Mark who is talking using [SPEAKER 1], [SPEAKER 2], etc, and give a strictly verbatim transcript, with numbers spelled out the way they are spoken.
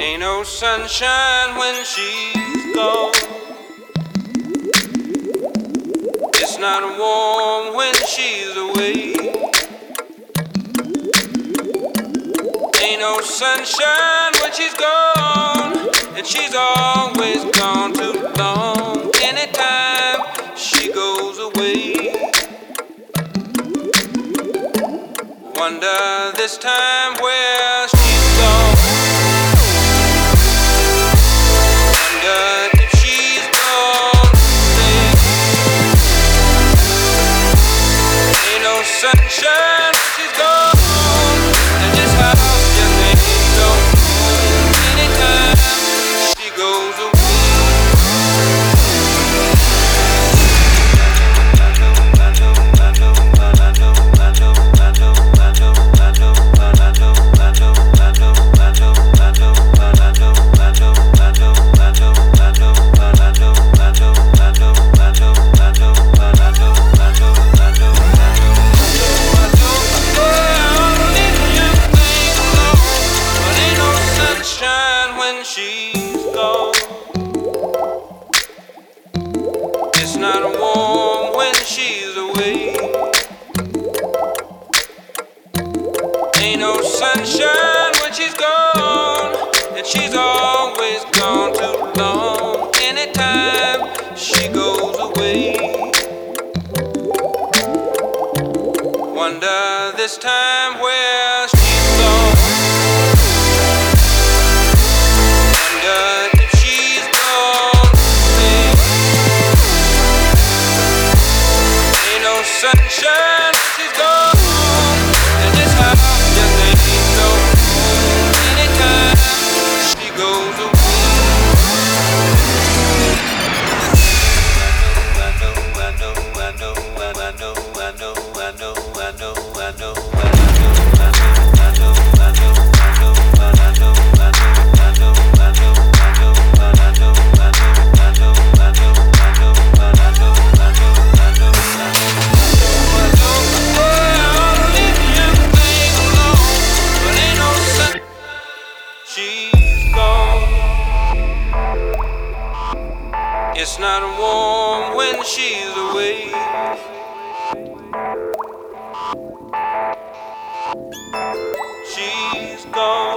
[SPEAKER 1] Ain't no sunshine when she's gone. It's not warm when she's away. Ain't no sunshine when she's gone, and she's always gone too long. Anytime she goes away, wonder this time where she's gone. Wonder if she's gone today. Ain't no sunshine when she's gone, and this house just ain't no home. Anytime she goes away. She's gone. It's not warm when she's away. Ain't no sunshine when she's gone, and she's always gone too long. Anytime she goes away, wonder this time where she's gone. Sunshine, she's gone, and this house just ain't no home. Anytime she goes away. I know, I know, I know, I know, I know, I know, I know, I know, I know, I know, I know, I know, she's gone. It's not warm when she's away. She's gone.